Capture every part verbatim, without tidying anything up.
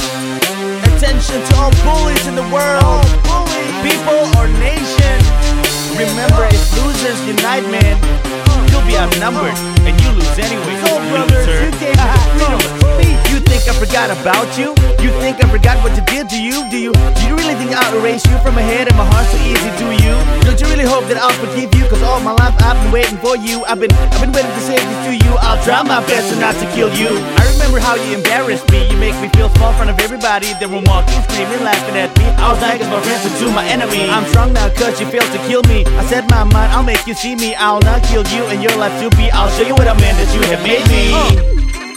Attention to all bullies in the world, people or nation. Remember, if losers unite, man, you'll be outnumbered, and you lose anyway. So, brothers, you gave me the freedom of speech. You think I forgot about you? You think I forgot what you did to you? Do you do you really think I'll erase you from my head and my heart so easy to you? Don't you really hope that I'll forgive you? Cause all my life I've been waiting for you. I've been I've been waiting to say this to you. I'll try my best not to kill you. I remember how you embarrassed me. You make me feel small in front of everybody. They were walking, screaming, laughing at me. I was like as my friends to my enemy. I'm strong now cause you failed to kill me. I said my mind, I'll make you see me. I'll not kill you and your life to be. I'll show you what I meant that you have made me. uh.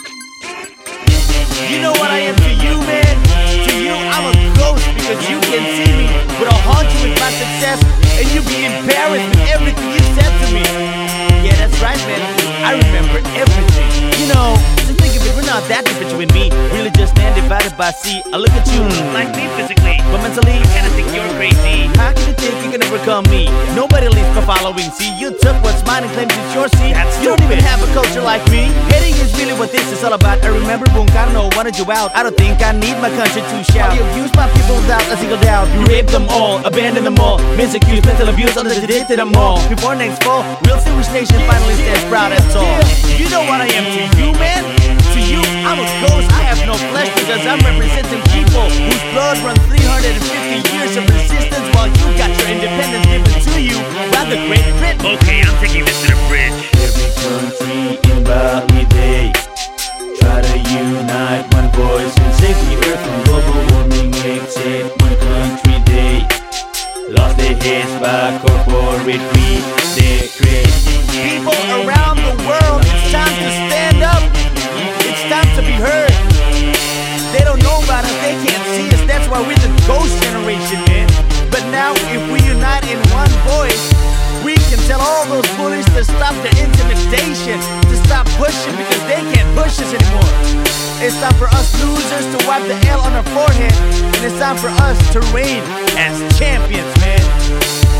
You know what I am to you, man? To you, I'm a ghost because you can see me. But I'll haunt you with my success, and you'll be embarrassed with everything you said to me. Yeah, that's right, man. I remember everything. You know, just think of it, we're not that different, you and me. Really just man divided by C. I look at you like me physically, but mentally, I kinda think you're crazy. How can you think you can overcome me? Nobody leaves my following. See, you took what's mine and claimed it's yours. See, that's you don't even have a culture like me. Hating is really what this is all about. I remember Bungkarno wanted you out. I don't think I need my country to shout. You abused my people without a single doubt. You raped them all, abandoned them all, misaccused, mental abuse, others did to them all. Before next fall, we'll see which nation finally stands proud and tall. You know what I am to you, man? To you, I'm a ghost. I have no flesh because I'm representing people whose blood runs three hundred fifty years of resistance while you got your independence given to you by the Great Britain. Okay, I'm taking this to the bridge. Every country in Bali, they try to unite one voice and save the earth from global warming. Except one country, they lost their heads by corporate greed. They're crazy. People around the world, it's time to stand up. It's time to be heard. They don't know about us, they can't see us. That's why we're the ghost generation, man. But now, if we unite in one voice, we can tell all those bullies to stop their intimidation, to stop pushing because they can't push us anymore. It's time for us losers to wipe the L on our forehead, and it's time for us to reign as champions, man.